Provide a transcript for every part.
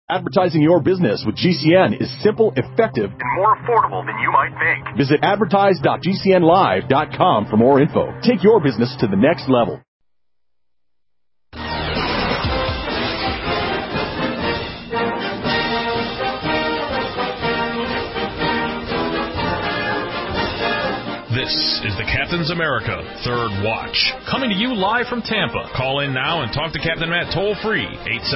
Advertising your business with GCN is simple, effective, and more affordable than you might think. Visit advertise.gcnlive.com for more info. Take your business to the next level. This is the Captain's America Third Watch, coming to you live from Tampa. Call in now and talk to Captain Matt toll-free,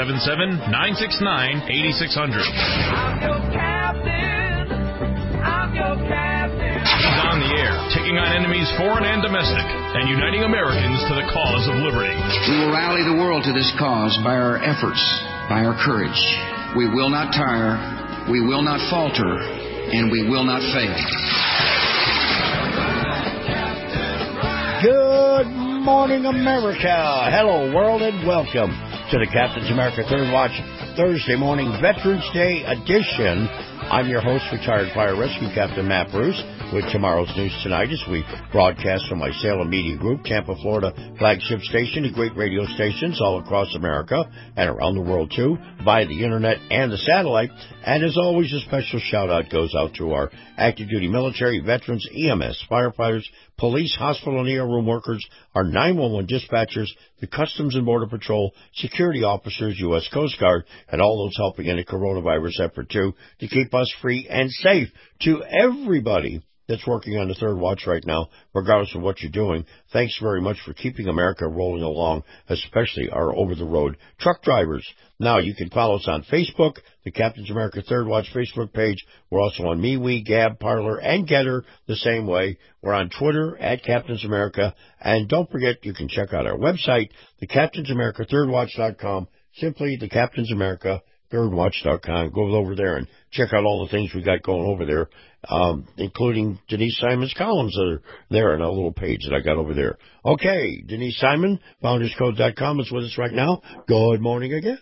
877-969-8600. I'm your captain. I'm your captain. He's on the air, taking on enemies foreign and domestic, and uniting Americans to the cause of liberty. We will rally the world to this cause by our efforts, by our courage. We will not tire, we will not falter, and we will not fail. Good morning, America. Hello, world, and welcome to the Captain's America Third Watch Thursday morning Veterans Day edition. I'm your host, retired fire rescue Captain Matt Bruce, with tomorrow's news tonight as we broadcast from my Salem Media Group, Tampa, Florida flagship station to great radio stations all across America and around the world, too, via the internet and the satellite. And as always, a special shout-out goes out to our active duty military, veterans, EMS, firefighters, police, hospital and ER room workers, our 911 dispatchers, the Customs and Border Patrol, security officers, U.S. Coast Guard, and all those helping in the coronavirus effort, too, to keep us free and safe. To everybody that's working on the Third Watch right now, regardless of what you're doing, thanks very much for keeping America rolling along, especially our over-the-road truck drivers. Now, you can follow us on Facebook, the Captain's America Third Watch Facebook page. We're also on MeWe, Gab, Parler, and Getter the same way. We're on Twitter, at Captain's America. And don't forget, you can check out our website, thecaptainsamericathirdwatch.com, simply thecaptainsamericathirdwatch.com. Go over there and check out all the things we got going over there, including Denise Simon's columns that are there on a little page that I got over there. Okay, Denise Simon, founderscode.com, is with us right now. Good morning again.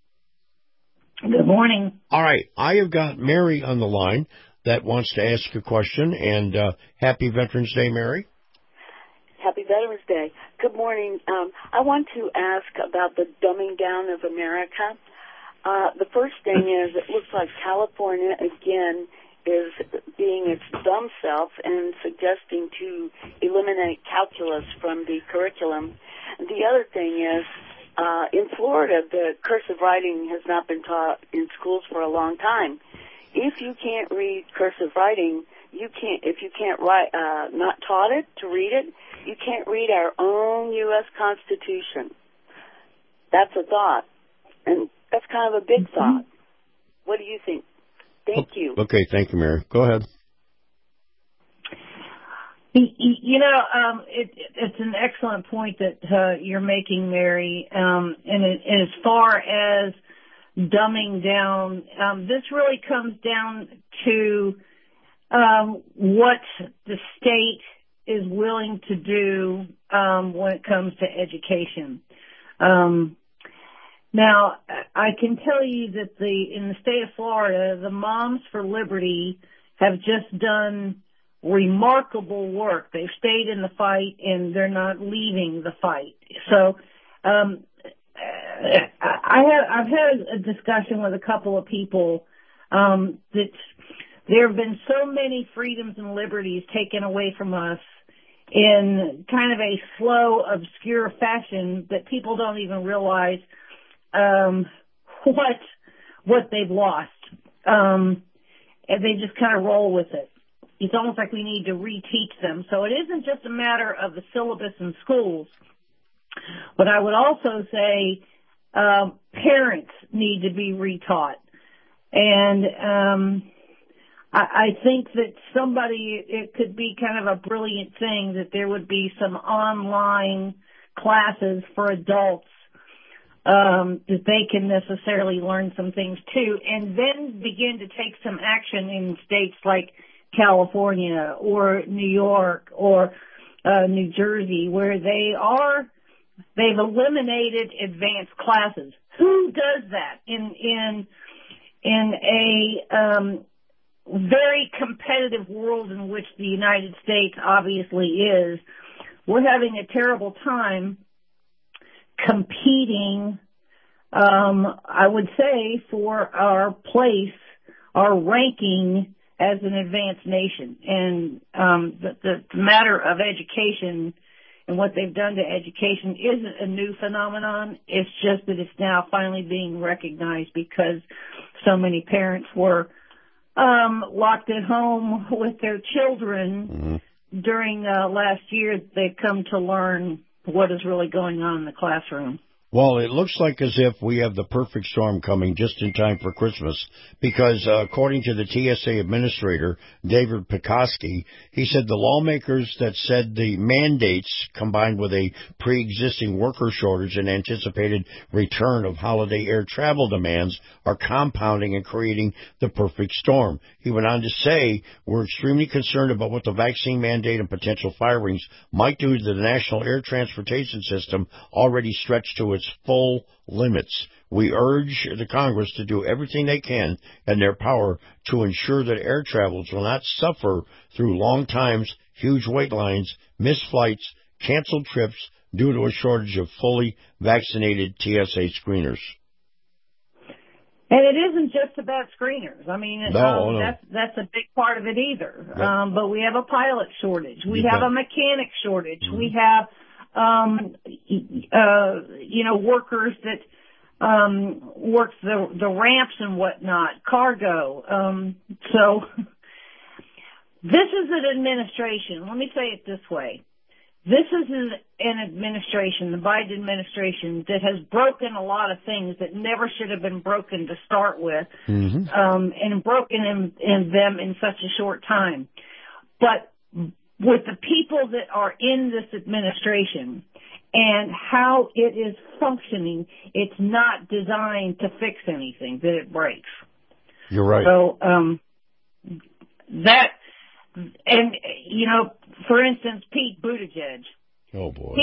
Good morning. All right, I have got Mary on the line that wants to ask a question, and happy Veterans Day, Mary. Happy Veterans Day. Good morning. I want to ask about the dumbing down of America. The first thing is, it looks like California, again, is being its dumb self and suggesting to eliminate calculus from the curriculum. And the other thing is, in Florida, the cursive writing has not been taught in schools for a long time. If you can't read cursive writing, if you can't write, not taught it to read it, you can't read our own U.S. Constitution. That's a thought. And that's kind of a big thought. What do you think? Thank you. Okay, thank you, Mary. Go ahead. You know, it's an excellent point that you're making, Mary. And as far as dumbing down, this really comes down to what the state is willing to do when it comes to education. Now, I can tell you that in the state of Florida, the Moms for Liberty have just done remarkable work. They've stayed in the fight, and they're not leaving the fight. So, I've had a discussion with a couple of people that there have been so many freedoms and liberties taken away from us in kind of a slow, obscure fashion that people don't even realize what they've lost. And they just kind of roll with it. It's almost like we need to reteach them. So it isn't just a matter of the syllabus in schools. But I would also say parents need to be retaught. And I think that it could be kind of a brilliant thing that there would be some online classes for adults that they can necessarily learn some things too, and then begin to take some action in states like California or New York or New Jersey, where they've eliminated advanced classes. Who does that in a very competitive world in which the United States obviously is? We're having a terrible time competing I would say, for our place, our ranking as an advanced nation. And the matter of education and what they've done to education isn't a new phenomenon. It's just that it's now finally being recognized because so many parents were locked at home with their children during last year. They've come to learn what is really going on in the classroom. Well, it looks like as if we have the perfect storm coming just in time for Christmas because, according to the TSA administrator, David Pekoski, he said the lawmakers that said the mandates combined with a pre-existing worker shortage and anticipated return of holiday air travel demands are compounding and creating the perfect storm. He went on to say, we're extremely concerned about what the vaccine mandate and potential firings might do to the national air transportation system already stretched to its full limits. We urge the Congress to do everything they can in their power to ensure that air travels will not suffer through long times, huge wait lines, missed flights, canceled trips due to a shortage of fully vaccinated TSA screeners. And it isn't just about screeners. I mean, no. That's a big part of it either. Yep. But we have a pilot shortage. We have a mechanic shortage. Mm-hmm. We have workers that work the ramps and whatnot, cargo. So this is an administration. Let me say it this way. This is an administration, the Biden administration, that has broken a lot of things that never should have been broken to start with, and broken in them in such a short time. But with the people that are in this administration and how it is functioning, it's not designed to fix anything that it breaks. You're right. So and for instance, Pete Buttigieg. Oh boy.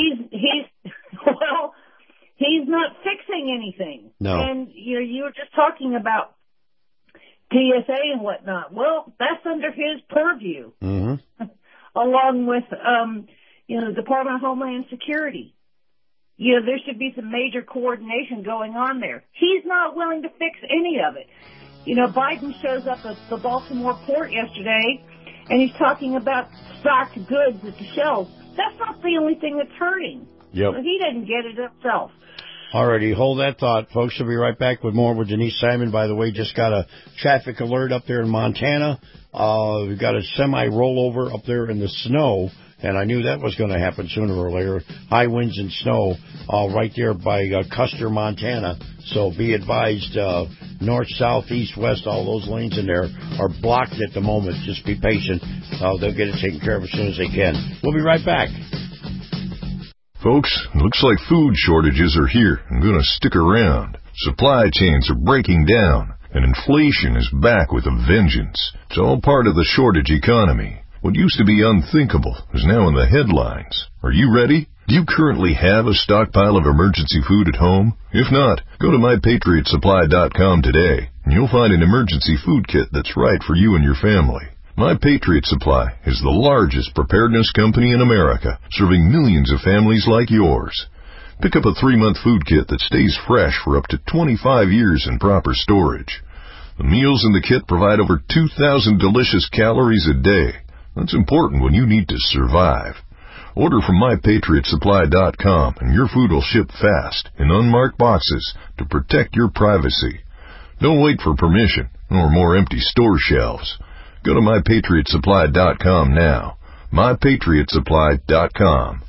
He's not fixing anything. No. And you were just talking about TSA and whatnot. Well, that's under his purview. Mm-hmm. Along with, the Department of Homeland Security. There should be some major coordination going on there. He's not willing to fix any of it. Biden shows up at the Baltimore port yesterday, and he's talking about stocked goods at the shelves. That's not the only thing that's hurting. Yep. So he didn't get it himself. Alrighty, hold that thought. Folks, we'll be right back with more with Denise Simon. By the way, just got a traffic alert up there in Montana. We've got a semi-rollover up there in the snow, and I knew that was going to happen sooner or later. High winds and snow right there by Custer, Montana. So be advised, north, south, east, west, all those lanes in there are blocked at the moment. Just be patient. They'll get it taken care of as soon as they can. We'll be right back. Folks, looks like food shortages are here and going to stick around. Supply chains are breaking down, and inflation is back with a vengeance. It's all part of the shortage economy. What used to be unthinkable is now in the headlines. Are you ready? Do you currently have a stockpile of emergency food at home? If not, go to MyPatriotSupply.com today, and you'll find an emergency food kit that's right for you and your family. My Patriot Supply is the largest preparedness company in America, serving millions of families like yours. Pick up a 3-month food kit that stays fresh for up to 25 years in proper storage. The meals in the kit provide over 2,000 delicious calories a day. That's important when you need to survive. Order from MyPatriotSupply.com and your food will ship fast in unmarked boxes to protect your privacy. Don't wait for permission or more empty store shelves. Go to MyPatriotSupply.com now. MyPatriotSupply.com.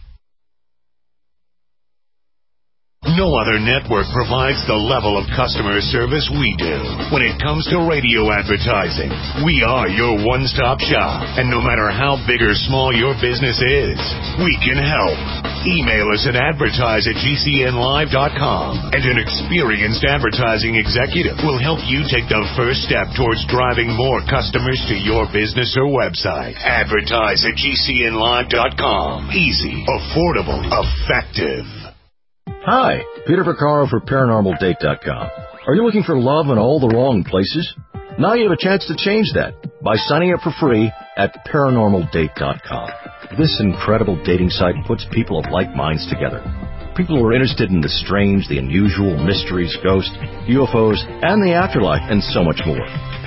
No other network provides the level of customer service we do. When it comes to radio advertising, we are your one-stop shop. And no matter how big or small your business is, we can help. Email us at advertise@gcnlive.com, and an experienced advertising executive will help you take the first step towards driving more customers to your business or website. Advertise@gcnlive.com. Easy, affordable, effective. Hi, Peter Vaccaro for ParanormalDate.com. Are you looking for love in all the wrong places? Now you have a chance to change that by signing up for free at ParanormalDate.com. This incredible dating site puts people of like minds together. people who are interested in the strange, the unusual, mysteries, ghosts, UFOs, and the afterlife, and so much more.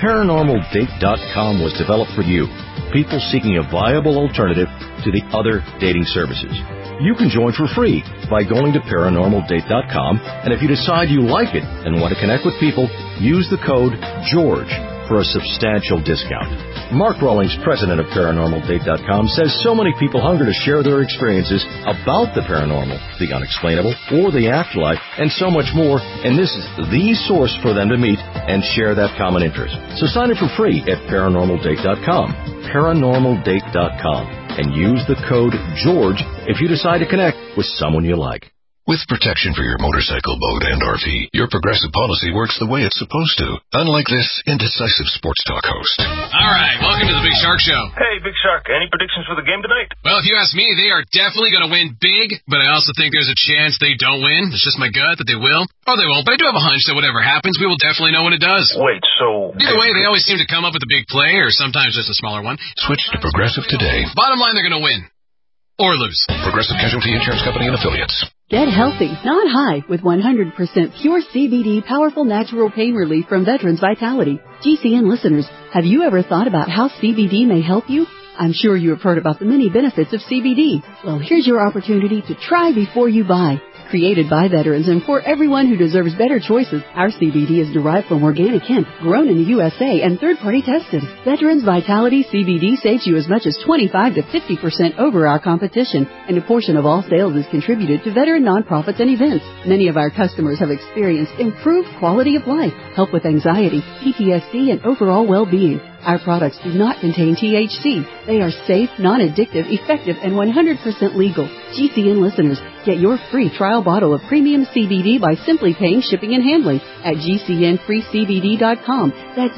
ParanormalDate.com was developed for you, people seeking a viable alternative to the other dating services. You can join for free by going to ParanormalDate.com, and if you decide you like it and want to connect with people, use the code GEORGE for a substantial discount. Mark Rawlings, president of ParanormalDate.com, says so many people hunger to share their experiences about the paranormal, the unexplainable, or the afterlife, and so much more, and this is the source for them to meet and share that common interest. So sign up for free at ParanormalDate.com, ParanormalDate.com, and use the code GEORGE if you decide to connect with someone you like. With protection for your motorcycle, boat, and RV, your Progressive policy works the way it's supposed to. Unlike this indecisive sports talk host. All right, welcome to the Big Shark Show. Hey, Big Shark, any predictions for the game tonight? Well, if you ask me, they are definitely going to win big, but I also think there's a chance they don't win. It's just my gut that they will, or they won't. But I do have a hunch that whatever happens, we will definitely know when it does. Wait, so... Either way, they always seem to come up with a big play, or sometimes just a smaller one. Switch to Progressive today. Bottom line, they're going to win. Or lose. Progressive Casualty Insurance Company and Affiliates. Get healthy, not high, with 100% pure CBD powerful natural pain relief from Veterans Vitality. GCN listeners, have you ever thought about how CBD may help you? I'm sure you have heard about the many benefits of CBD. Well, here's your opportunity to try before you buy. Created by veterans and for everyone who deserves better choices, our CBD is derived from organic hemp, grown in the USA, and third-party tested. Veterans Vitality CBD saves you as much as 25 to 50% over our competition, and a portion of all sales is contributed to veteran nonprofits and events. Many of our customers have experienced improved quality of life, help with anxiety, PTSD, and overall well-being. Our products do not contain THC. They are safe, non-addictive, effective, and 100% legal. GCN listeners, get your free trial bottle of premium CBD by simply paying shipping and handling at GCNFreeCBD.com. That's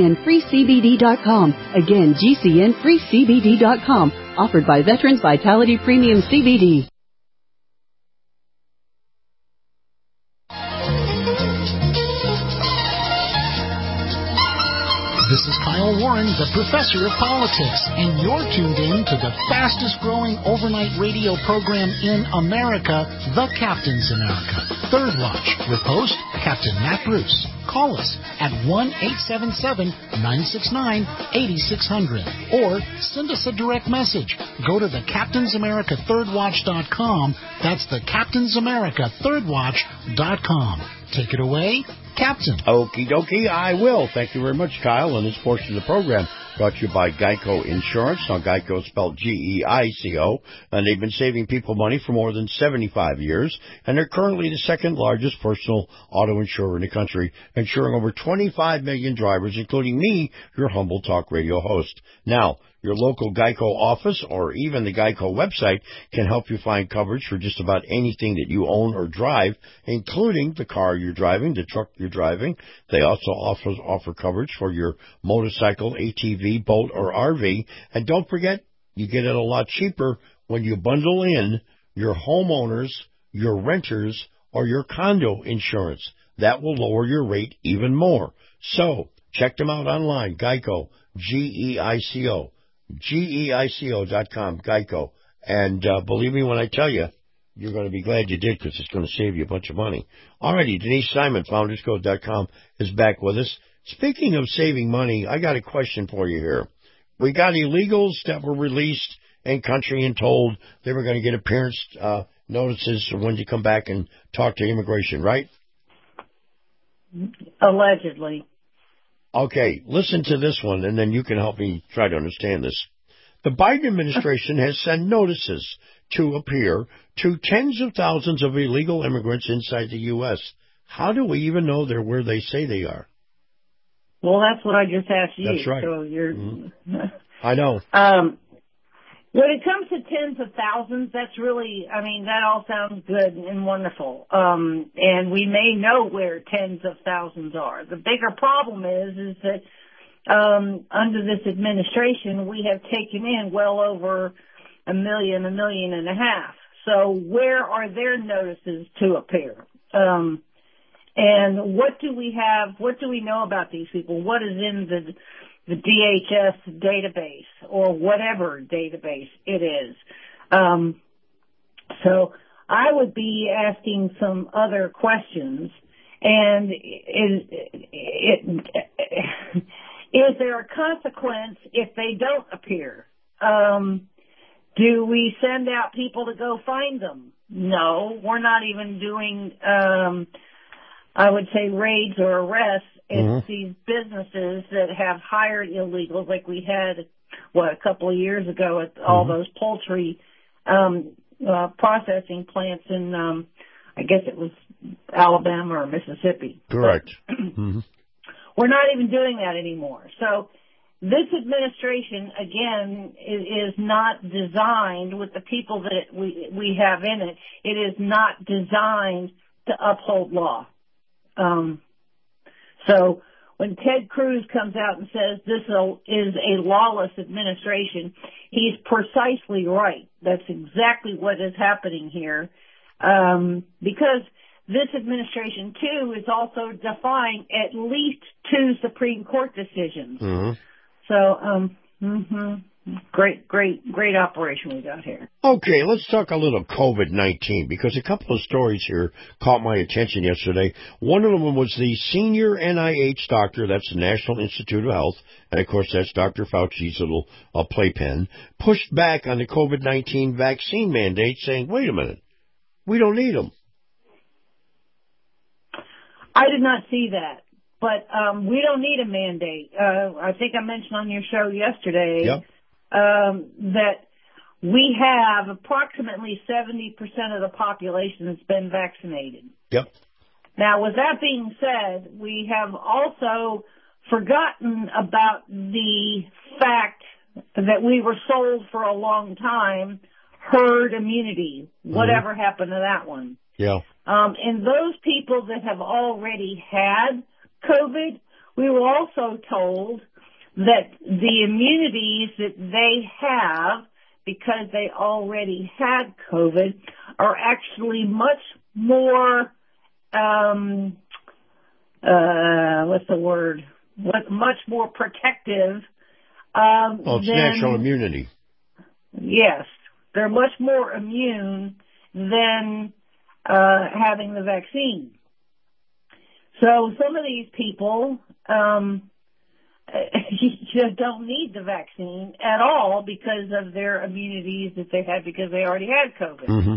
GCNFreeCBD.com. Again, GCNFreeCBD.com. Offered by Veterans Vitality Premium CBD. This is Kyle Warren, the professor of politics, and you're tuned in to the fastest-growing overnight radio program in America, The Captain's America, Third Watch, with host Captain Matt Bruce. Call us at 1-877-969-8600 or send us a direct message. Go to the Captain's America ThirdWatch.com. That's the Captain's America ThirdWatch.com. Take it away, Captain. Okie dokie, I will. Thank you very much, Kyle. And this portion of the program brought to you by Geico Insurance. Now, Geico is spelled G-E-I-C-O, and they've been saving people money for more than 75 years, and they're currently the second largest personal auto insurer in the country, insuring over 25 million drivers, including me, your humble talk radio host. Now, your local Geico office or even the Geico website can help you find coverage for just about anything that you own or drive, including the car you're driving, the truck you're driving. They also offer coverage for your motorcycle, ATV, boat, or RV. And don't forget, you get it a lot cheaper when you bundle in your homeowners, your renters, or your condo insurance. That will lower your rate even more. So, check them out online, Geico, G-E-I-C-O. GEICO.com, Geico. And believe me when I tell you, you're going to be glad you did because it's going to save you a bunch of money. Alrighty, Denise Simon, FoundersCode.com, is back with us. Speaking of saving money, I got a question for you here. We got illegals that were released in country and told they were going to get appearance notices when you come back and talk to immigration, right? Allegedly. Okay, listen to this one, and then you can help me try to understand this. The Biden administration has sent notices to appear to tens of thousands of illegal immigrants inside the U.S. How do we even know they're where they say they are? Well, that's what I just asked you. That's right. So you're... I know. When it comes to tens of thousands, that's really, I mean, that all sounds good and wonderful. And we may know where tens of thousands are. The bigger problem is that under this administration, we have taken in well over 1 million, 1.5 million. So where are their notices to appear? And what do we have, what do we know about these people? What is in the DHS database or whatever database it is? So I would be asking some other questions. And is there a consequence if they don't appear? Do we send out people to go find them? No, we're not even doing, I would say, raids or arrests. It's these businesses that have hired illegals, like we had, a couple of years ago at all those poultry processing plants in, I guess it was Alabama or Mississippi. Correct. We're not even doing that anymore. So this administration, again, is not designed with the people that we have in it. It is not designed to uphold law. So when Ted Cruz comes out and says this is a lawless administration, he's precisely right. That's exactly what is happening here. Because this administration, too, is also defying at least 2 Supreme Court decisions. So, great operation we got here. Okay, let's talk a little COVID-19, because a couple of stories here caught my attention yesterday. One of them was the senior NIH doctor, that's the National Institute of Health, and of course that's Dr. Fauci's little playpen, pushed back on the COVID-19 vaccine mandate, saying, wait a minute, we don't need them. I did not see that. But we don't need a mandate. I think I mentioned on your show yesterday that we have approximately 70% of the population that's been vaccinated. Now, with that being said, we have also forgotten about the fact that we were sold for a long time herd immunity. Whatever happened to that one? And those people that have already had COVID, we were also told that the immunities that they have, because they already had COVID, are actually much more, much more protective. It's natural immunity. Yes, they're much more immune than having the vaccine. So some of these people just don't need the vaccine at all because of their immunities that they had because they already had COVID.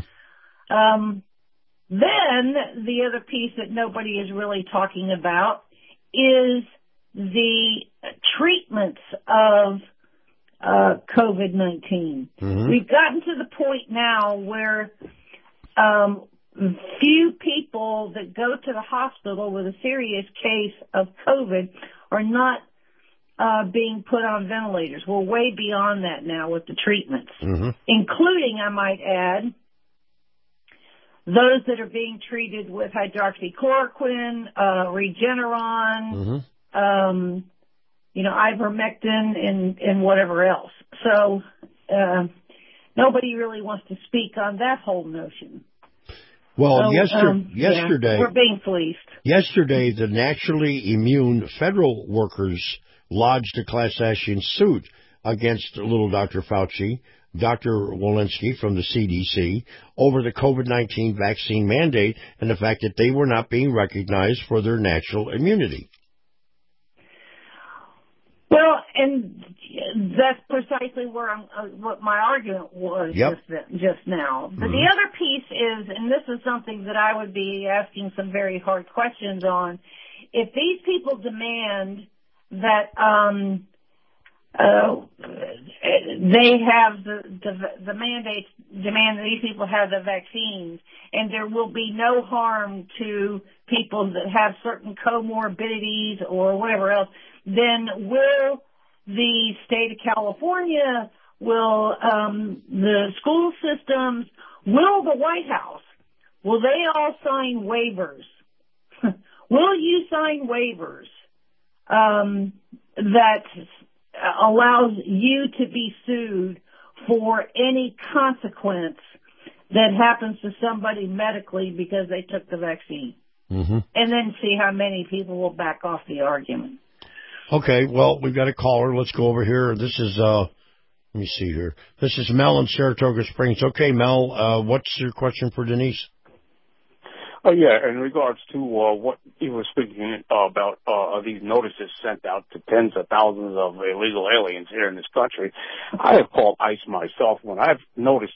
Then the other piece that nobody is really talking about is the treatments of COVID-19. We've gotten to the point now where few people that go to the hospital with a serious case of COVID are not being put on ventilators. We're way beyond that now with the treatments, including, I might add, those that are being treated with hydroxychloroquine, Regeneron, ivermectin, and whatever else. So nobody really wants to speak on that whole notion. Well, yesterday, we're being fleeced. Yesterday, the naturally immune federal workers lodged a class action suit against little Dr. Fauci, Dr. Walensky from the CDC, over the COVID-19 vaccine mandate and the fact that they were not being recognized for their natural immunity. Well, and that's precisely where what my argument was just now. But the other piece is, and this is something that I would be asking some very hard questions on, if these people demand that they have the mandates demand that these people have the vaccines, and there will be no harm to people that have certain comorbidities or whatever else, then will the state of California, will the school systems, will the White House, will they all sign waivers? Will you sign waivers that allows you to be sued for any consequence that happens to somebody medically because they took the vaccine? And then see how many people will back off the argument. Okay, well, we've got a caller. Let's go over here. This is Let me see here. This is Mel in Saratoga Springs. Okay, Mel, what's your question for Denise? Oh, yeah, in regards to what you were speaking about, these notices sent out to tens of thousands of illegal aliens here in this country, I have called ICE myself when I've noticed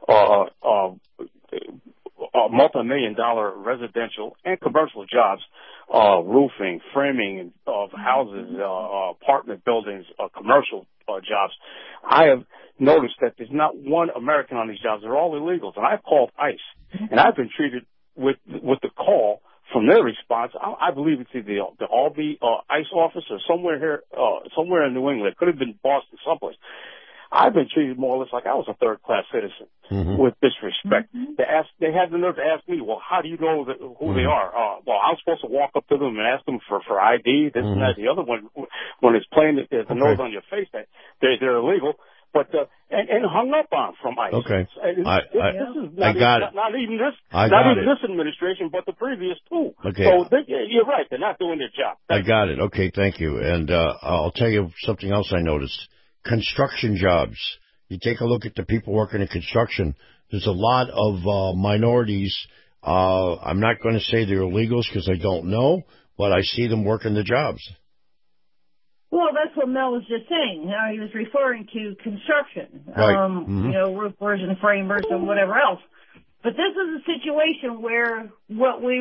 multi-million-dollar residential and commercial jobs, roofing, framing of houses, apartment buildings, commercial jobs. I have noticed that there's not one American on these jobs. They're all illegals. And I've called ICE, and I've been treated with the call from their response. I believe it's either the Albany ICE office or somewhere here, somewhere in New England. It could have been Boston, someplace. I've been treated more or less like I was a third-class citizen with disrespect. They had the nerve to ask me, well, how do you know who they are? Well, I'm supposed to walk up to them and ask them for ID, this and that. The other one, when it's plain that there's a nose on your face that they're illegal. But and hung up on from ICE. Okay, this is I got it. Not even this, this administration, but the previous two. Okay, so you're right; they're not doing their job. I got it. Okay, thank you. And I'll tell you something else I noticed: construction jobs. You take a look at the people working in construction. There's a lot of minorities. I'm not going to say they're illegals because I don't know, but I see them working the jobs. Well, that's what Mel was just saying. How he was referring to construction, right. You know, roofers and framers and whatever else. But this is a situation where what we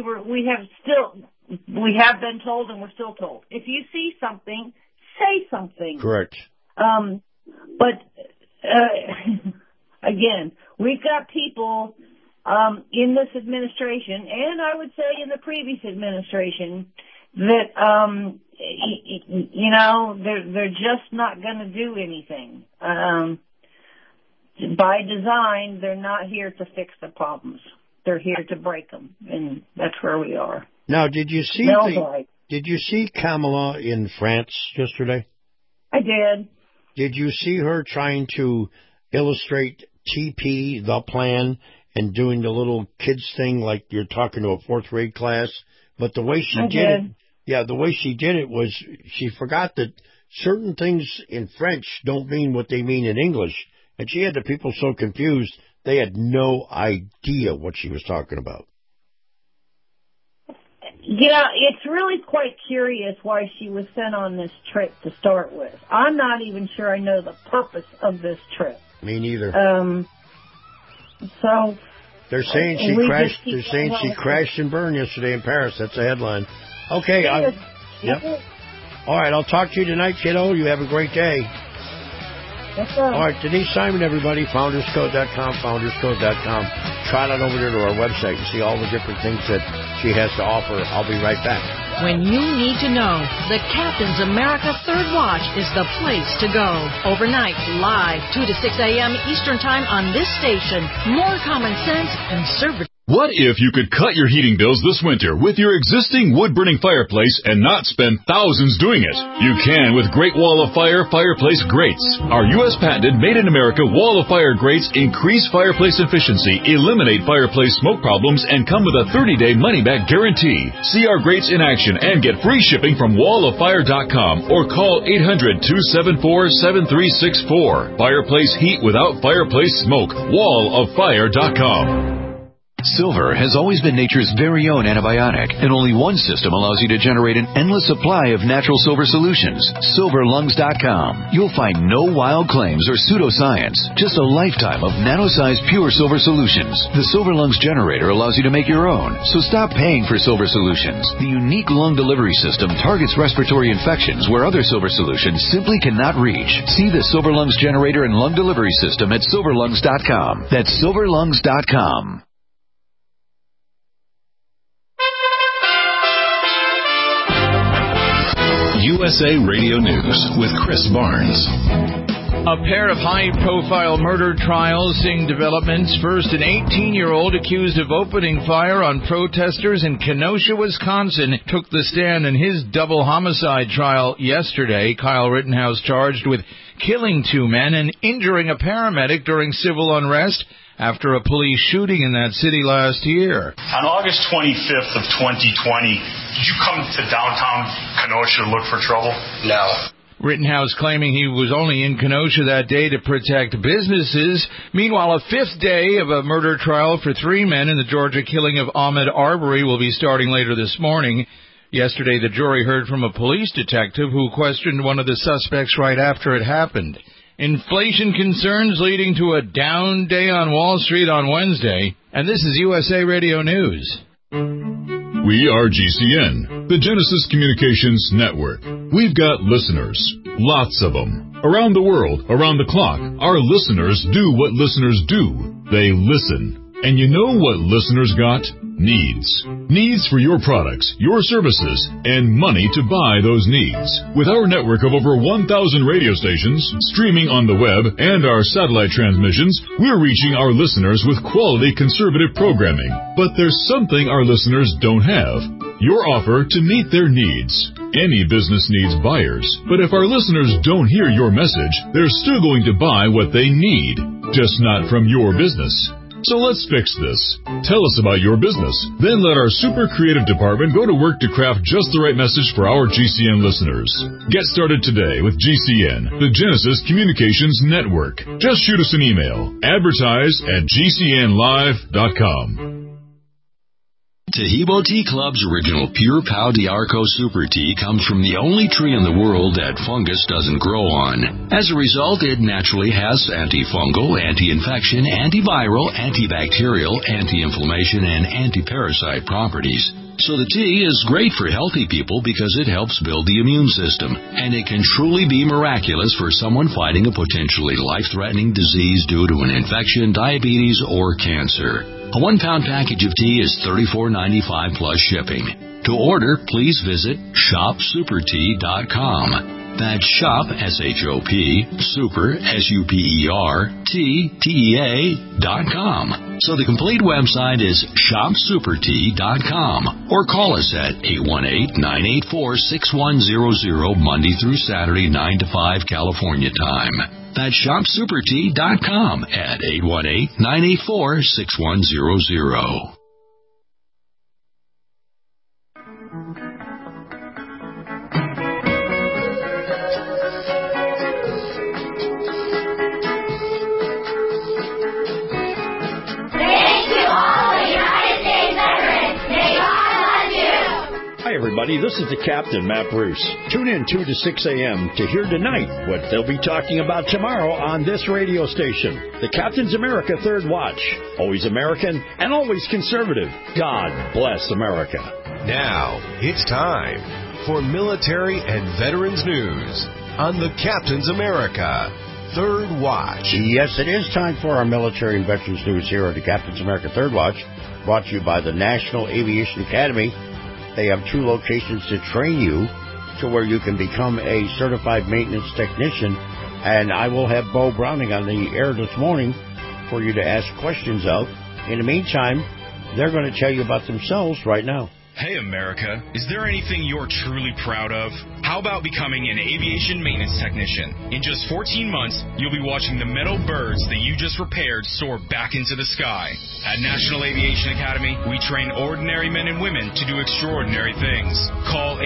have been told and we're still told. If you see something, say something. Correct. But again, we've got people in this administration, and I would say in the previous administration, that you know, they're just not going to do anything. By design, they're not here to fix the problems. They're here to break them, and that's where we are. Now, did you see Kamala in France yesterday? I did. Did you see her trying to illustrate TP, the plan, and doing the little kids thing like you're talking to a fourth grade class? But the way she did it, the way she did it was she forgot that certain things in French don't mean what they mean in English. And she had the people so confused, they had no idea what she was talking about. Yeah, it's really quite curious why she was sent on this trip to start with. I'm not even sure I know the purpose of this trip. Me neither. So they're saying she crashed. They're saying she crashed and burned yesterday in Paris. That's a headline. Okay. Yep. All right. I'll talk to you tonight, kiddo. You have a great day. Yes, sir. All right. Denise Simon, everybody. FoundersCode.com. FoundersCode.com. Trot on over there to our website and see all the different things that she has to offer. I'll be right back. When you need to know, the Captain's America Third Watch is the place to go. Overnight, live, 2 to 6 a.m. Eastern Time on this station. More common sense, conservative. What if you could cut your heating bills this winter with your existing wood-burning fireplace and not spend thousands doing it? You can with Great Wall of Fire fireplace grates. Our U.S. patented made-in-America Wall of Fire grates increase fireplace efficiency, eliminate fireplace smoke problems, and come with a 30-day money-back guarantee. See our grates in action and get free shipping from walloffire.com or call 800-274-7364. Fireplace heat without fireplace smoke. walloffire.com. Silver has always been nature's very own antibiotic, and only one system allows you to generate an endless supply of natural silver solutions. SilverLungs.com. You'll find no wild claims or pseudoscience, just a lifetime of nano-sized pure silver solutions. The Silver Lungs generator allows you to make your own, so stop paying for silver solutions. The unique lung delivery system targets respiratory infections where other silver solutions simply cannot reach. See the Silver Lungs generator and lung delivery system at SilverLungs.com. That's SilverLungs.com. USA Radio News with Chris Barnes. A pair of high-profile murder trials seeing developments. First, an 18-year-old accused of opening fire on protesters in Kenosha, Wisconsin, took the stand in his double homicide trial yesterday. Kyle Rittenhouse charged with killing two men and injuring a paramedic during civil unrest after a police shooting in that city last year. On August 25th of 2020, did you come to downtown Kenosha to look for trouble? No. Rittenhouse claiming he was only in Kenosha that day to protect businesses. Meanwhile, a fifth day of a murder trial for 3 men in the Georgia killing of Ahmaud Arbery will be starting later this morning. Yesterday, the jury heard from a police detective who questioned one of the suspects right after it happened. Inflation concerns leading to a down day on Wall Street on Wednesday. And this is USA Radio News. We are GCN, the Genesis Communications Network. We've got listeners, lots of them. Around the world, around the clock, our listeners do what listeners do. They listen. And you know what listeners got? Needs. Needs for your products, your services, and money to buy those needs. With our network of over 1,000 radio stations, streaming on the web, and our satellite transmissions, we're reaching our listeners with quality conservative programming. But there's something our listeners don't have. Your offer to meet their needs. Any business needs buyers, but if our listeners don't hear your message, they're still going to buy what they need, just not from your business. So let's fix this. Tell us about your business. Then let our super creative department go to work to craft just the right message for our GCN listeners. Get started today with GCN, the Genesis Communications Network. Just shoot us an email. Advertise@gcnlive.com. Tahibo Tea Club's original Pure Pau d'Arco Super Tea comes from the only tree in the world that fungus doesn't grow on. As a result, it naturally has antifungal, anti-infection, antiviral, antibacterial, anti-inflammation, and anti-parasite properties. So the tea is great for healthy people because it helps build the immune system. And it can truly be miraculous for someone fighting a potentially life-threatening disease due to an infection, diabetes, or cancer. A 1-pound package of tea is $34.95 plus shipping. To order, please visit shopsupertea.com. That's shop, S-H-O-P, super, S-U-P-E-R, T-T-E-A.com. So the complete website is shopsupertea.com. Or call us at 818-984-6100 Monday through Saturday, 9 to 5 California time. That's shopsupertea.com at 818-984-6100. Hi, everybody. This is the Captain, Matt Bruce. Tune in 2 to 6 a.m. to hear tonight what they'll be talking about tomorrow on this radio station. The Captain's America Third Watch. Always American and always conservative. God bless America. Now, it's time for military and veterans news on the Captain's America Third Watch. Yes, it is time for our military and veterans news here at the Captain's America Third Watch, brought to you by the National Aviation Academy. They have 2 locations to train you to where you can become a certified maintenance technician. And I will have Bo Browning on the air this morning for you to ask questions of. In the meantime, they're going to tell you about themselves right now. Hey, America, is there anything you're truly proud of? How about becoming an aviation maintenance technician? In just 14 months, you'll be watching the metal birds that you just repaired soar back into the sky. At National Aviation Academy, we train ordinary men and women to do extraordinary things. Call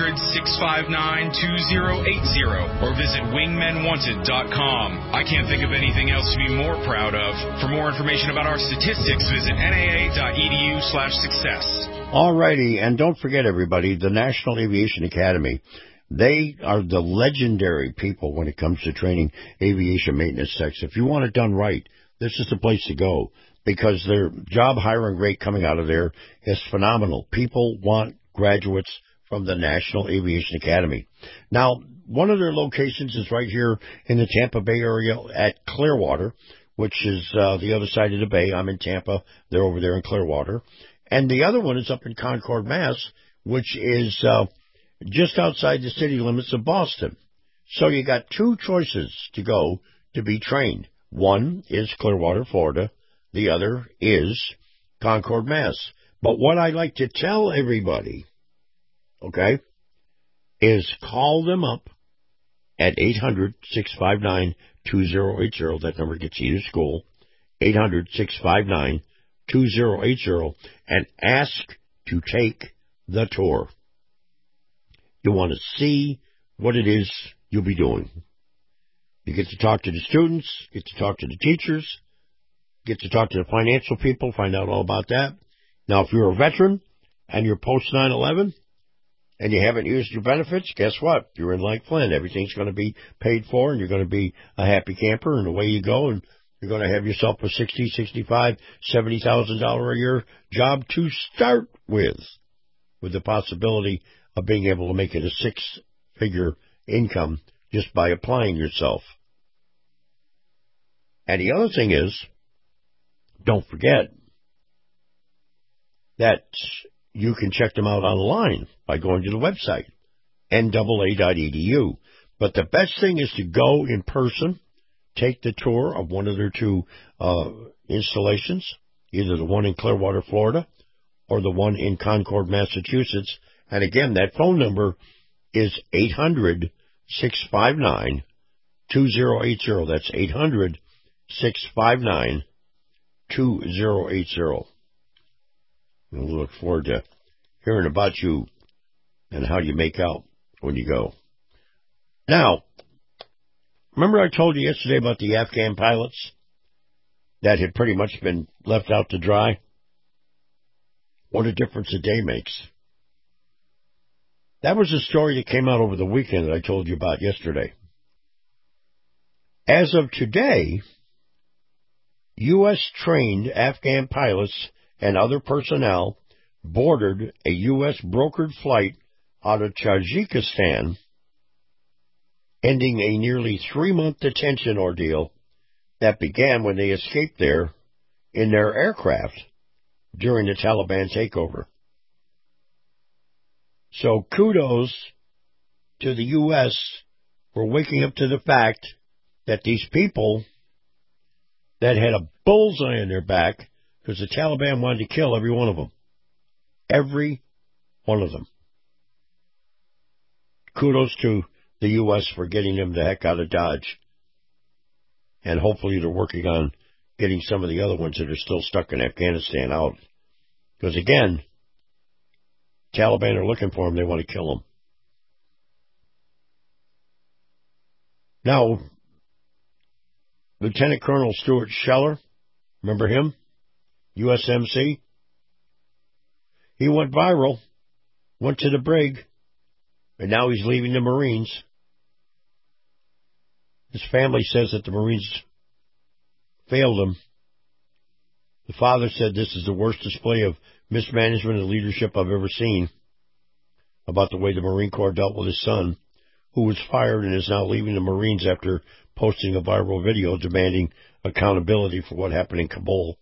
800-659-2080 or visit wingmenwanted.com. I can't think of anything else to be more proud of. For more information about our statistics, visit naa.edu/success. All righty, and don't forget, everybody, the National Aviation Academy, they are the legendary people when it comes to training aviation maintenance techs. If you want it done right, this is the place to go, because their job hiring rate coming out of there is phenomenal. People want graduates from the National Aviation Academy. Now, one of their locations is right here in the Tampa Bay area at Clearwater, which is the other side of the bay. I'm in Tampa. They're over there in Clearwater. And the other one is up in Concord, Mass., which is just outside the city limits of Boston. So you got 2 choices to go to be trained. One is Clearwater, Florida. The other is Concord, Mass. But what I like to tell everybody, okay, is call them up at 800-659-2080. That number gets you to school. 800-659-2080. And ask to take the tour. You want to see what it is you'll be doing. You get to talk to the students, get to talk to the teachers, get to talk to the financial people, find out all about that. Now, if you're a veteran and you're post 9/11 and you haven't used your benefits, guess what? You're in like Flynn. Everything's going to be paid for, and you're going to be a happy camper, and away you go, and you're going to have yourself a $60,000, $65,000, $70,000 a year job to start with the possibility of being able to make it a six-figure income just by applying yourself. And the other thing is, don't forget that you can check them out online by going to the website, NAA.edu. But the best thing is to go in person, take the tour of one of their two installations, either the one in Clearwater, Florida, or the one in Concord, Massachusetts. And again, that phone number is 800-659-2080. That's 800-659-2080. We'll look forward to hearing about you and how you make out when you go. Now, remember I told you yesterday about the Afghan pilots that had pretty much been left out to dry? What a difference a day makes. That was a story that came out over the weekend that I told you about yesterday. As of today, U.S.-trained Afghan pilots and other personnel boarded a U.S. brokered flight out of Tajikistan, ending a nearly 3-month detention ordeal that began when they escaped there in their aircraft during the Taliban takeover. So kudos to the U.S. for waking up to the fact that these people that had a bullseye on their back, because the Taliban wanted to kill every one of them. Every one of them. Kudos to the U.S. for getting them the heck out of Dodge. And hopefully they're working on getting some of the other ones that are still stuck in Afghanistan out. Because again, Taliban are looking for them. They want to kill them. Now, Lieutenant Colonel Stuart Scheller, remember him? USMC? He went viral, went to the brig, and now he's leaving the Marines. His family says that the Marines failed him. The father said this is the worst display of mismanagement and leadership I've ever seen, about the way the Marine Corps dealt with his son, who was fired and is now leaving the Marines after posting a viral video demanding accountability for what happened in Kabul.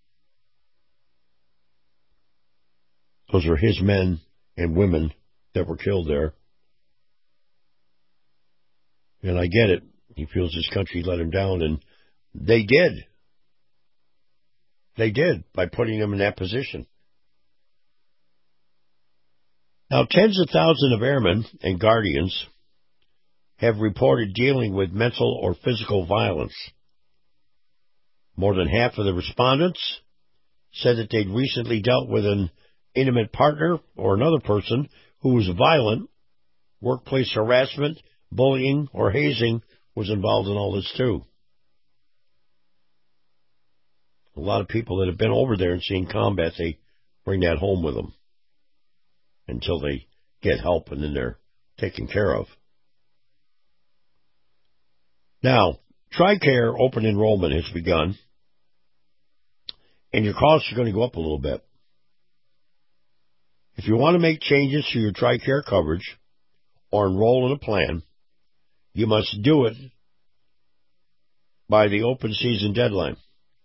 Those are his men and women that were killed there. And I get it. He feels his country let him down, and they did. They did, by putting him in that position. Now, tens of thousands of airmen and guardians have reported dealing with mental or physical violence. More than half of the respondents said that they'd recently dealt with an intimate partner or another person who was violent. Workplace harassment, bullying, or hazing was involved in all this too. A lot of people that have been over there and seen combat, they bring that home with them until they get help, and then they're taken care of. Now, TRICARE open enrollment has begun, and your costs are going to go up a little bit. If you want to make changes to your TRICARE coverage or enroll in a plan, you must do it by the open season deadline.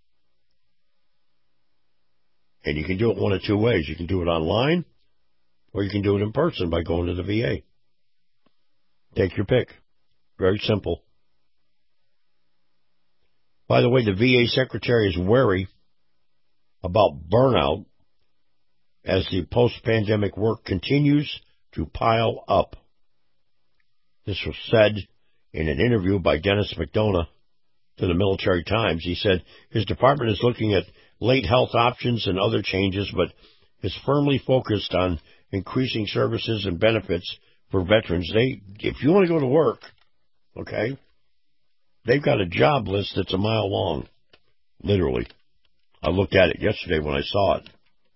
And you can do it one of two ways. You can do it online, or you can do it in person by going to the VA. Take your pick. Very simple. By the way, the VA secretary is wary about burnout as the post-pandemic work continues to pile up. This was said in an interview by Dennis McDonough to the Military Times. He said his department is looking at late health options and other changes, but is firmly focused on increasing services and benefits for veterans. If you want to go to work, okay, they've got a job list that's a mile long, literally. I looked at it yesterday when I saw it.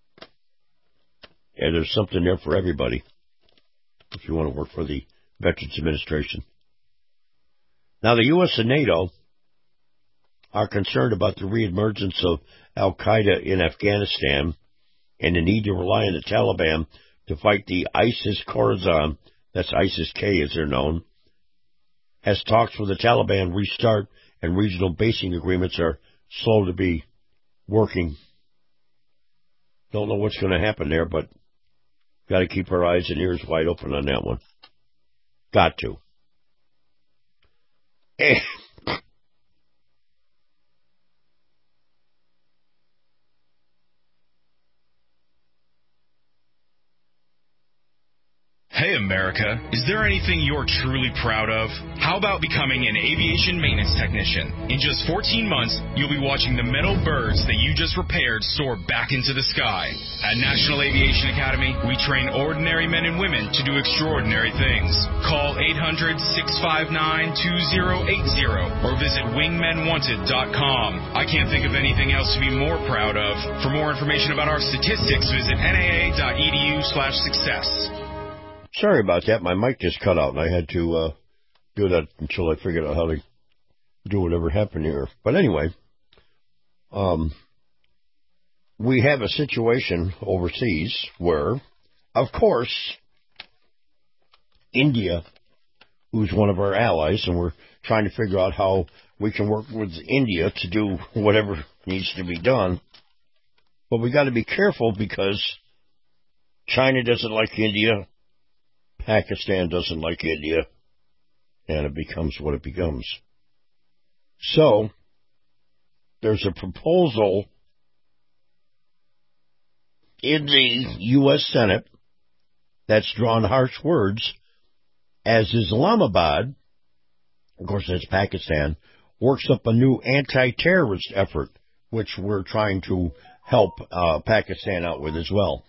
And there's something there for everybody if you want to work for the Veterans Administration. Now, the U.S. and NATO are concerned about the reemergence of al-Qaeda in Afghanistan and the need to rely on the Taliban to fight the ISIS-Khorasan, that's ISIS-K as they're known, as talks with the Taliban restart and regional basing agreements are slow to be working. Don't know what's going to happen there, but got to keep our eyes and ears wide open on that one. Got to. Hey America, is there anything you're truly proud of? How about becoming an aviation maintenance technician? In just 14 months, you'll be watching the metal birds that you just repaired soar back into the sky. At National Aviation Academy, we train ordinary men and women to do extraordinary things. Call 800-659-2080 or visit wingmenwanted.com. I can't think of anything else to be more proud of. For more information about our statistics, visit naa.edu/success. Sorry about that. My mic just cut out, and I had to do that until I figured out how to do whatever happened here. But anyway, we have a situation overseas where, of course, India, who's one of our allies, and we're trying to figure out how we can work with India to do whatever needs to be done. But we got to be careful because China doesn't like India. Pakistan doesn't like India, and it becomes what it becomes. So, there's a proposal in the U.S. Senate that's drawn harsh words as Islamabad, of course that's Pakistan, works up a new anti-terrorist effort, which we're trying to help Pakistan out with as well.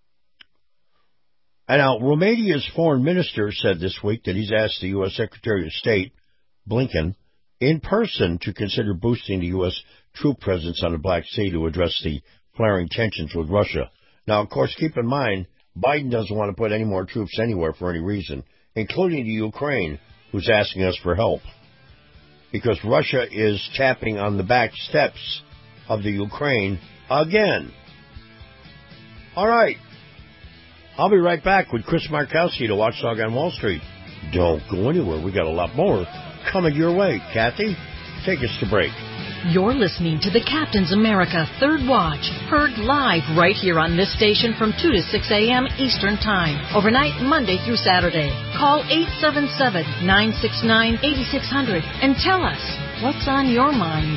And now, Romania's foreign minister said this week that he's asked the U.S. Secretary of State, Blinken, in person to consider boosting the U.S. troop presence on the Black Sea to address the flaring tensions with Russia. Now, of course, keep in mind, Biden doesn't want to put any more troops anywhere for any reason, including the Ukraine, who's asking us for help. Because Russia is tapping on the back steps of the Ukraine again. All right. I'll be right back with Chris Markowski, the Watchdog on Wall Street. Don't go anywhere. We got a lot more coming your way. Kathy, take us to break. You're listening to the Captain's America Third Watch, heard live right here on this station from 2 to 6 a.m. Eastern Time, overnight Monday through Saturday. Call 877-969-8600 and tell us what's on your mind.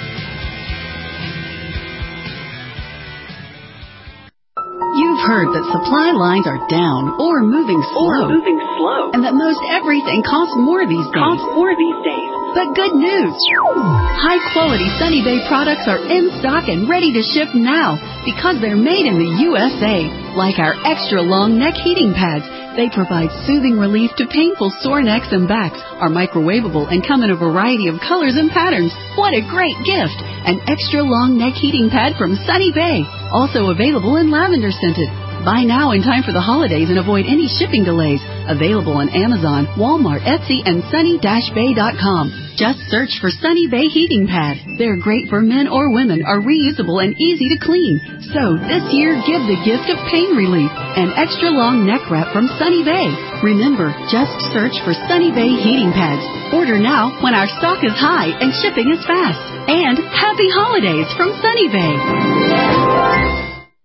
You've heard that supply lines are down or moving slow. And that most everything costs more these days. But good news! High-quality Sunny Bay products are in stock and ready to ship now because they're made in the USA. Like our extra-long neck heating pads. They provide soothing relief to painful sore necks and backs, are microwavable, and come in a variety of colors and patterns. What a great gift! An extra-long neck heating pad from Sunny Bay. Also available in lavender scented. Buy now in time for the holidays and avoid any shipping delays. Available on Amazon, Walmart, Etsy, and sunny-bay.com. Just search for Sunny Bay Heating Pad. They're great for men or women, are reusable and easy to clean. So this year, give the gift of pain relief. An extra long neck wrap from Sunny Bay. Remember, just search for Sunny Bay Heating Pads. Order now when our stock is high and shipping is fast. And happy holidays from Sunny Bay.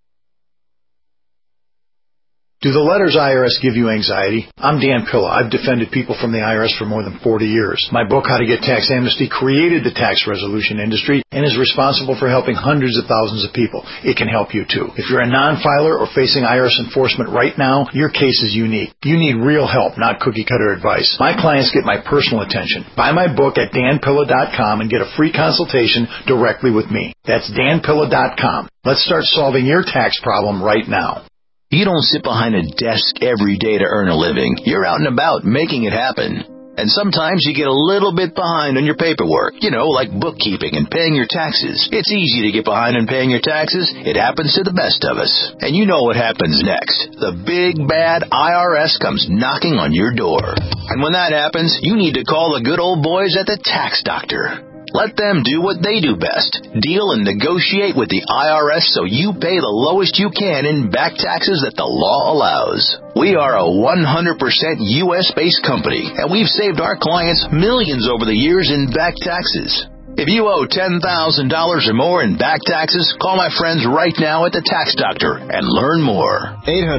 Do the letters IRS give you anxiety? I'm Dan Pilla. I've defended people from the IRS for more than 40 years. My book, How to Get Tax Amnesty, created the tax resolution industry and is responsible for helping hundreds of thousands of people. It can help you too. If you're a non-filer or facing IRS enforcement right now, your case is unique. You need real help, not cookie-cutter advice. My clients get my personal attention. Buy my book at danpilla.com and get a free consultation directly with me. That's danpilla.com. Let's start solving your tax problem right now. You don't sit behind a desk every day to earn a living. You're out and about making it happen. And sometimes you get a little bit behind on your paperwork, like bookkeeping and paying your taxes. It's easy to get behind on paying your taxes. It happens to the best of us. And you know what happens next. The big, bad IRS comes knocking on your door. And when that happens, you need to call the good old boys at the Tax Doctor. Let them do what they do best. Deal and negotiate with the IRS so you pay the lowest you can in back taxes that the law allows. We are a 100% U.S.-based company, and we've saved our clients millions over the years in back taxes. If you owe $10,000 or more in back taxes, call my friends right now at the Tax Doctor and learn more.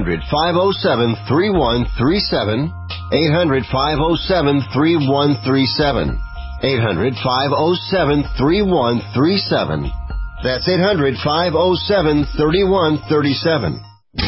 800-507-3137. 800-507-3137. 800-507-3137. That's 800-507-3137.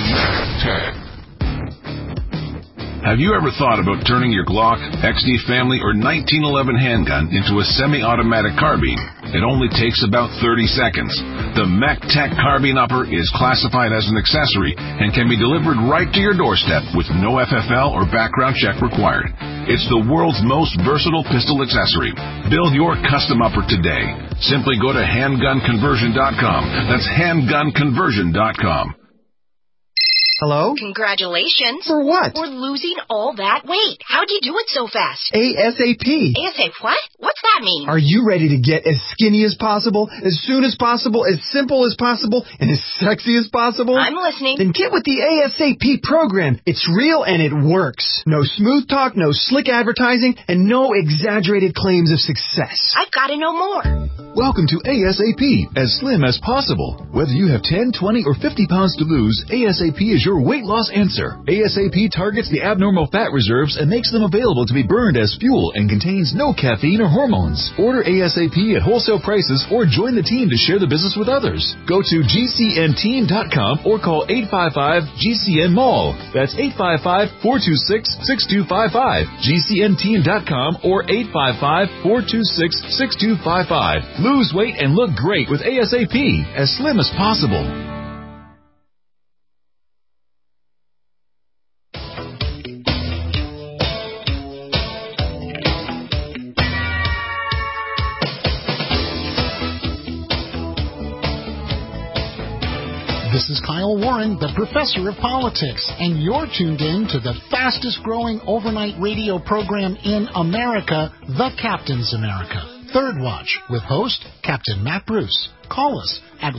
Have you ever thought about turning your Glock, XD Family, or 1911 handgun into a semi-automatic carbine? It only takes about 30 seconds. The MechTech Carbine Upper is classified as an accessory and can be delivered right to your doorstep with no FFL or background check required. It's the world's most versatile pistol accessory. Build your custom upper today. Simply go to handgunconversion.com. That's handgunconversion.com. Hello? Congratulations. For what? For losing all that weight. How'd you do it so fast? ASAP. ASAP what? What's that mean? Are you ready to get as skinny as possible, as soon as possible, as simple as possible, and as sexy as possible? I'm listening. Then get with the ASAP program. It's real and it works. No smooth talk, no slick advertising, and no exaggerated claims of success. I've got to know more. Welcome to ASAP, as slim as possible. Whether you have 10, 20, or 50 pounds to lose, ASAP is your weight loss answer. ASAP targets the abnormal fat reserves and makes them available to be burned as fuel and contains no caffeine or hormones. Order ASAP at wholesale prices or join the team to share the business with others. Go to GCNteam.com or call 855-GCN-MALL. That's 855-426-6255. GCNteam.com or 855-426-6255. Lose weight and look great with ASAP, as slim as possible. This is Kyle Warren, the Professor of Politics, and you're tuned in to the fastest-growing overnight radio program in America, The Captain's America. Third Watch, with host Captain Matt Bruce. Call us at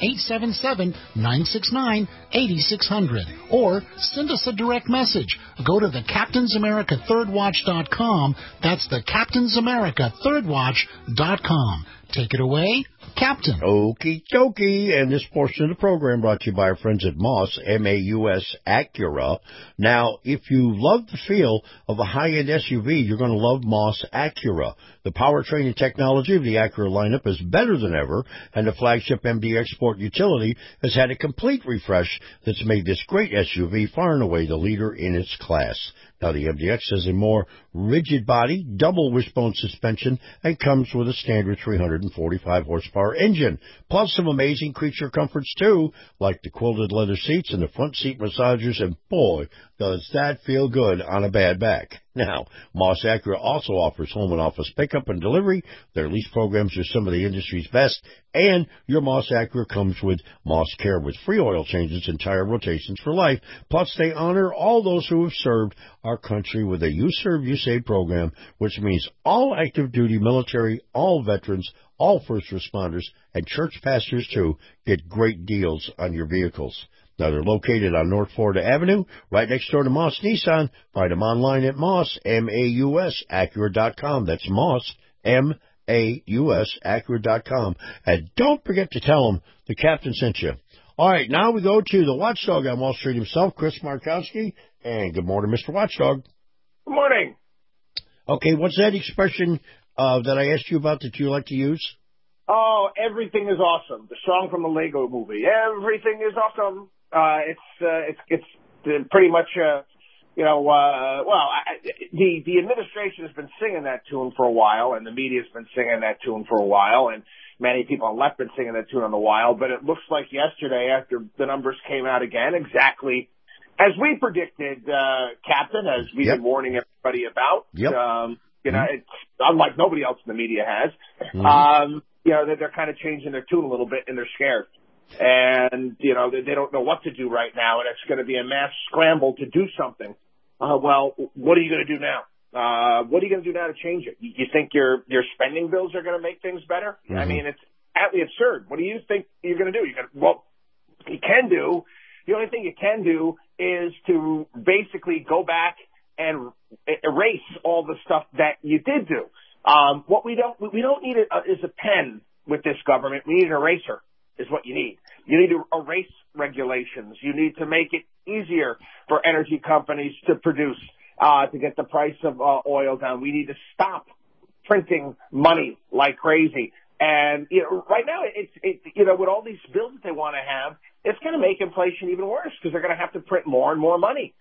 1-877-969-8600 or send us a direct message. Go to the CaptainsAmericaThirdWatch.com. That's the CaptainsAmericaThirdWatch.com. Take it away, Captain. Okie dokie. And this portion of the program brought to you by our friends at Moss, M-A-U-S, Acura. Now, if you love the feel of a high-end SUV, you're going to love Moss Acura. The powertrain and technology of the Acura lineup is better than ever, and the flagship MDX Sport utility has had a complete refresh that's made this great SUV far and away the leader in its class. Now, the MDX has a more rigid body, double wishbone suspension, and comes with a standard 345 horsepower engine, plus some amazing creature comforts, too, like the quilted leather seats and the front seat massagers, and boy, does that feel good on a bad back. Now, Moss Acura also offers home and office pickup and delivery. Their lease programs are some of the industry's best, and your Moss Acura comes with Moss Care with free oil changes and tire rotations for life. Plus, they honor all those who have served our country with a You Serve, You Save program, which means all active duty military, all veterans, all first responders, and church pastors, too, get great deals on your vehicles. Now, they're located on North Florida Avenue, right next door to Moss Nissan. Find them online at Moss, M-A-U-S, Acura.com. That's Moss, M-A-U-S, Acura.com. And don't forget to tell them the captain sent you. All right, now we go to the watchdog on Wall Street himself, Chris Markowski. And good morning, Mr. Watchdog. Good morning. Okay, what's that expression that I asked you about that you like to use? Oh, everything is awesome. The song from the Lego movie. Everything is awesome. It's pretty much the administration has been singing that tune for a while, and the media's been singing that tune for a while, and many people on the left been singing that tune on the while. But it looks like yesterday, after the numbers came out again, exactly as we predicted, Captain, as we've been warning everybody about. It's unlike nobody else in the media has. They're kind of changing their tune a little bit, and they're scared. And, they don't know what to do right now, and it's going to be a mass scramble to do something. Well, what are you going to do now? What are you going to do now to change it? You think your spending bills are going to make things better? I mean, it's absolutely absurd. What do you think you're going to do? The only thing you can do is to basically go back and erase all the stuff that you did do. What we don't need is a pen with this government. We need an eraser. Is what you need. You need to erase regulations. You need to make it easier for energy companies to produce, to get the price of oil down. We need to stop printing money like crazy. And, right now, with all these bills that they want to have, it's going to make inflation even worse because they're going to have to print more and more money.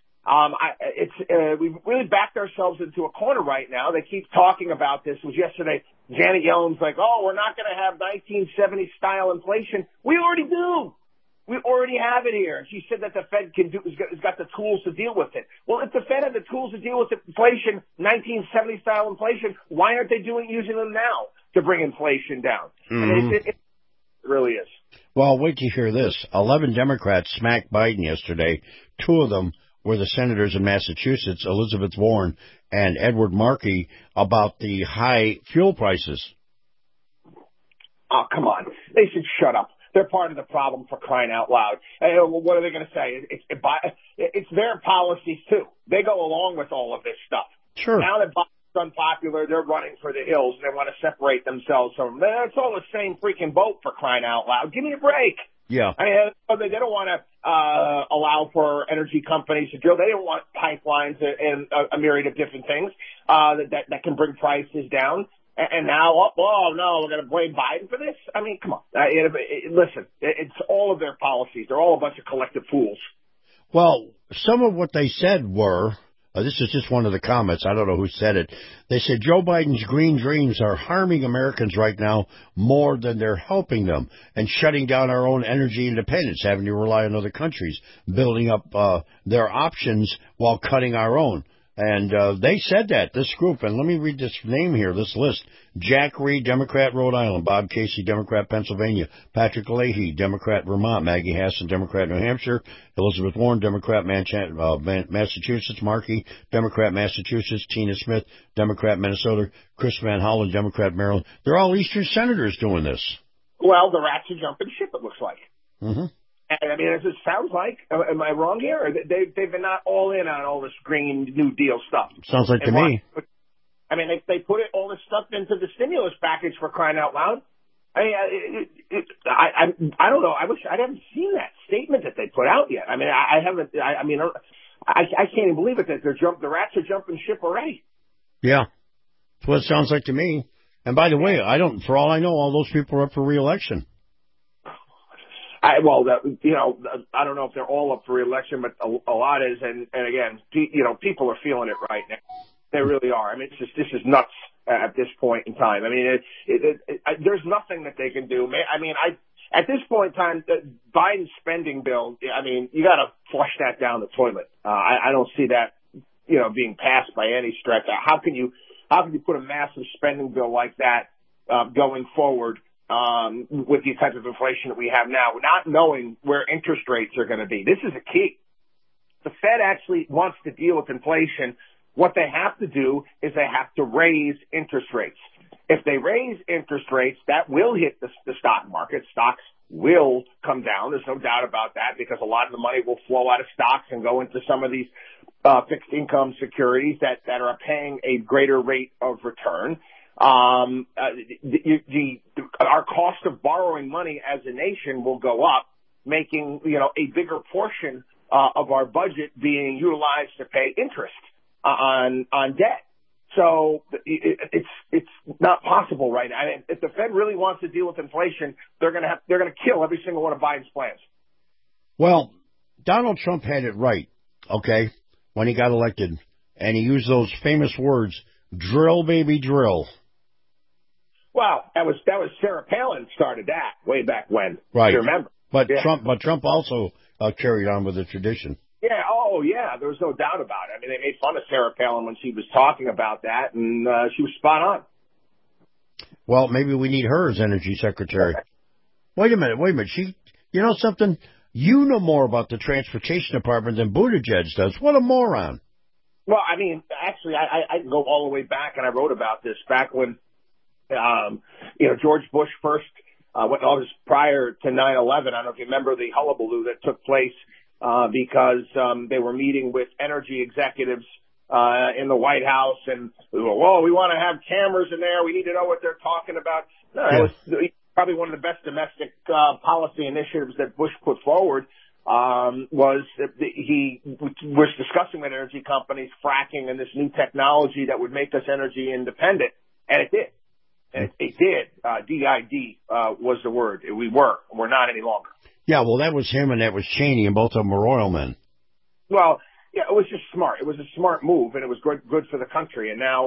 We've really backed ourselves into a corner right now. They keep talking about this. It was yesterday. Janet Yellen's like, we're not going to have 1970 style inflation. We already do. We already have it here. And she said that the Fed has got the tools to deal with it. Well, if the Fed had the tools to deal with inflation, 1970 style inflation, why aren't they using them now to bring inflation down? I mean, it really is. Well, wait till you hear this. 11 Democrats smacked Biden yesterday. 2 of them were the senators in Massachusetts, Elizabeth Warren and Edward Markey, about the high fuel prices. Oh, come on. They should shut up. They're part of the problem, for crying out loud. What are they going to say? It's their policies, too. They go along with all of this stuff. Sure. Now that Biden's unpopular, they're running for the hills, and they want to separate themselves from them. It's all the same freaking boat, for crying out loud. Give me a break. Yeah. I mean, they don't want to allow for energy companies to drill. They don't want pipelines and a myriad of different things that can bring prices down. And now, no, we're going to blame Biden for this? I mean, come on. Listen, it's all of their policies. They're all a bunch of collective fools. Well, some of what they said were, this is just one of the comments, I don't know who said it, they said Joe Biden's green dreams are harming Americans right now more than they're helping them, and shutting down our own energy independence, having to rely on other countries, building up their options while cutting our own. And they said that, this group, and let me read this name here, this list. Jack Reed, Democrat, Rhode Island. Bob Casey, Democrat, Pennsylvania. Patrick Leahy, Democrat, Vermont. Maggie Hassan, Democrat, New Hampshire. Elizabeth Warren, Democrat, Massachusetts. Markey, Democrat, Massachusetts. Tina Smith, Democrat, Minnesota. Chris Van Hollen, Democrat, Maryland. They're all Eastern senators doing this. Well, the rats are jumping ship, it looks like. Mm-hmm. I mean, as it sounds like, am I wrong here? They've been not all in on all this Green New Deal stuff. Sounds like to me. I mean, they put all this stuff into the stimulus package, for crying out loud. I mean, I don't know. I haven't seen that statement that they put out yet. I mean, I haven't. I can't even believe it that the rats are jumping ship already. Yeah, that's what it sounds like to me. And by the way, for all I know, all those people are up for re-election. I don't know if they're all up for re-election, but a lot is, and again, people are feeling it right now. They really are. I mean, this is nuts at this point in time. I mean, there's nothing that they can do. I mean, at this point in time, Biden's spending bill, I mean, you got to flush that down the toilet. I don't see that, being passed by any stretch. How can you put a massive spending bill like that going forward? With the type of inflation that we have now, not knowing where interest rates are going to be. This is a key. The Fed actually wants to deal with inflation. What they have to do is they have to raise interest rates. If they raise interest rates, that will hit the stock market. Stocks will come down. There's no doubt about that, because a lot of the money will flow out of stocks and go into some of these fixed income securities that are paying a greater rate of return. Our cost of borrowing money as a nation will go up, making, a bigger portion of our budget being utilized to pay interest on debt. So it's not possible right now. I mean, if the Fed really wants to deal with inflation, they're going to kill every single one of Biden's plans. Well, Donald Trump had it right. Okay. when he got elected, and he used those famous words, drill, baby, drill. Well, that was Sarah Palin started that way back when. Right. You remember? But Trump also carried on with the tradition. Yeah. Oh, yeah. There was no doubt about it. I mean, they made fun of Sarah Palin when she was talking about that, and she was spot on. Well, maybe we need her as energy secretary. Wait a minute. You know something? You know more about the transportation department than Buttigieg does. What a moron. Well, I mean, actually, I can go all the way back, and I wrote about this back when, George Bush first went all this prior to 9/11. I don't know if you remember the hullabaloo that took place because they were meeting with energy executives in the White House, and we want to have cameras in there. We need to know what they're talking about. No, it was probably one of the best domestic policy initiatives that Bush put forward. Was that he was discussing with energy companies fracking and this new technology that would make us energy independent, and it did. And it did. DID was the word. We're not any longer. Yeah, well, that was him and that was Cheney, and both of them were oil men. Well, yeah, it was just smart. It was a smart move, and it was good for the country. And now,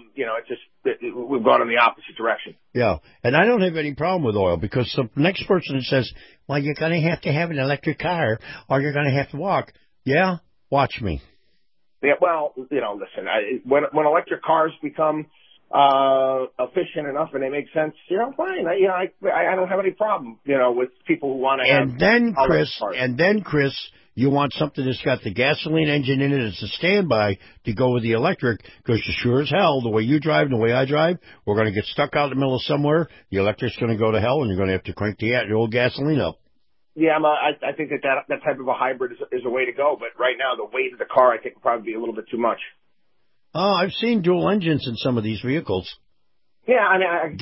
we've gone in the opposite direction. Yeah, and I don't have any problem with oil because the next person that says, well, you're going to have an electric car or you're going to have to walk. Yeah, watch me. Yeah, well, listen, when electric cars become efficient enough and they make sense, fine. I don't have any problem, with people who want to have. And then, Chris, you want something that's got the gasoline engine in it as a standby to go with the electric, because sure as hell, the way you drive and the way I drive, we're going to get stuck out in the middle of somewhere. The electric's going to go to hell, and you're going to have to crank the old gasoline up. Yeah, I think that type of a hybrid is a way to go. But right now, the weight of the car, I think, will probably be a little bit too much. Oh, I've seen dual engines in some of these vehicles. Yeah, I mean,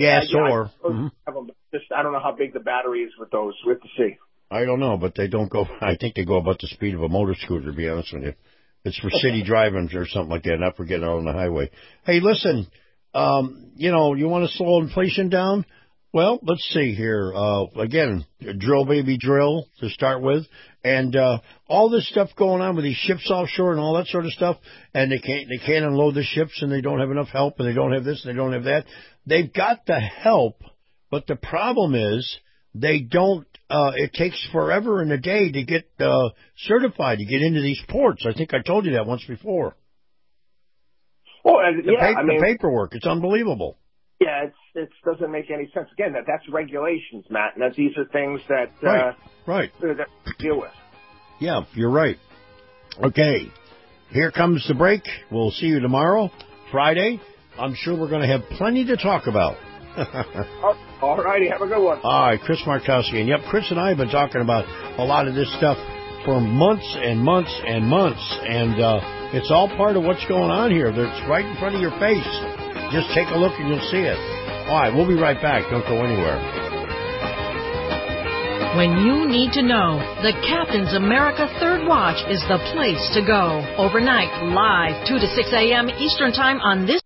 I don't know how big the battery is with those. We have to see. I don't know, but they don't go. I think they go about the speed of a motor scooter, to be honest with you. It's for city driving or something like that, not for getting out on the highway. Hey, listen, you want to slow inflation down? Well, let's see here. Again, drill, baby, drill to start with. And all this stuff going on with these ships offshore and all that sort of stuff, and they can't unload the ships, and they don't have enough help, and they don't have this, and they don't have that. They've got the help, but the problem is they don't. It takes forever and a day to get certified to get into these ports. I think I told you that once before. Well, the paperwork, it's unbelievable. Yeah, it doesn't make any sense. Again, that's regulations, Matt, and these are things that that we deal with. Yeah, you're right. Okay, here comes the break. We'll see you tomorrow, Friday. I'm sure we're going to have plenty to talk about. All righty, have a good one. All right, Chris Markowski. And Chris and I have been talking about a lot of this stuff for months and months and months, and it's all part of what's going on here. It's right in front of your face. Just take a look and you'll see it. All right, we'll be right back. Don't go anywhere. When you need to know, the Captain's America Third Watch is the place to go. Overnight, live, 2 to 6 a.m. Eastern Time on this.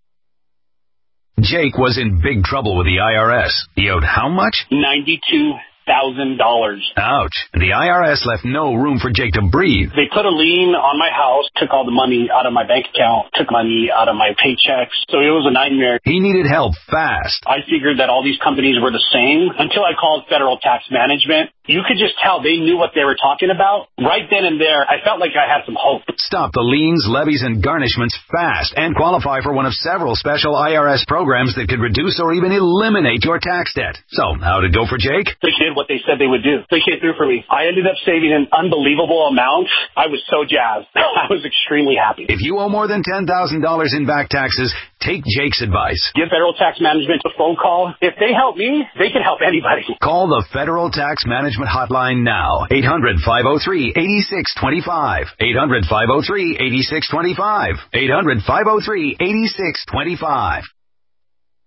Jake was in big trouble with the IRS. He owed how much? $92,000. Ouch. The IRS left no room for Jake to breathe. They put a lien on my house, took all the money out of my bank account, took money out of my paychecks. So it was a nightmare. He needed help fast. I figured that all these companies were the same until I called Federal Tax Management. You could just tell they knew what they were talking about. Right then and there, I felt like I had some hope. Stop the liens, levies, and garnishments fast and qualify for one of several special IRS programs that could reduce or even eliminate your tax debt. So, how'd it go for Jake? They did what they said they would do. They came through for me. I ended up saving an unbelievable amount. I was so jazzed. I was extremely happy. If you owe more than $10,000 in back taxes, take Jake's advice. Give Federal Tax Management a phone call. If they help me, they can help anybody. Call the Federal Tax Management Hotline now. 800-503-8625. 800-503-8625. 800-503-8625.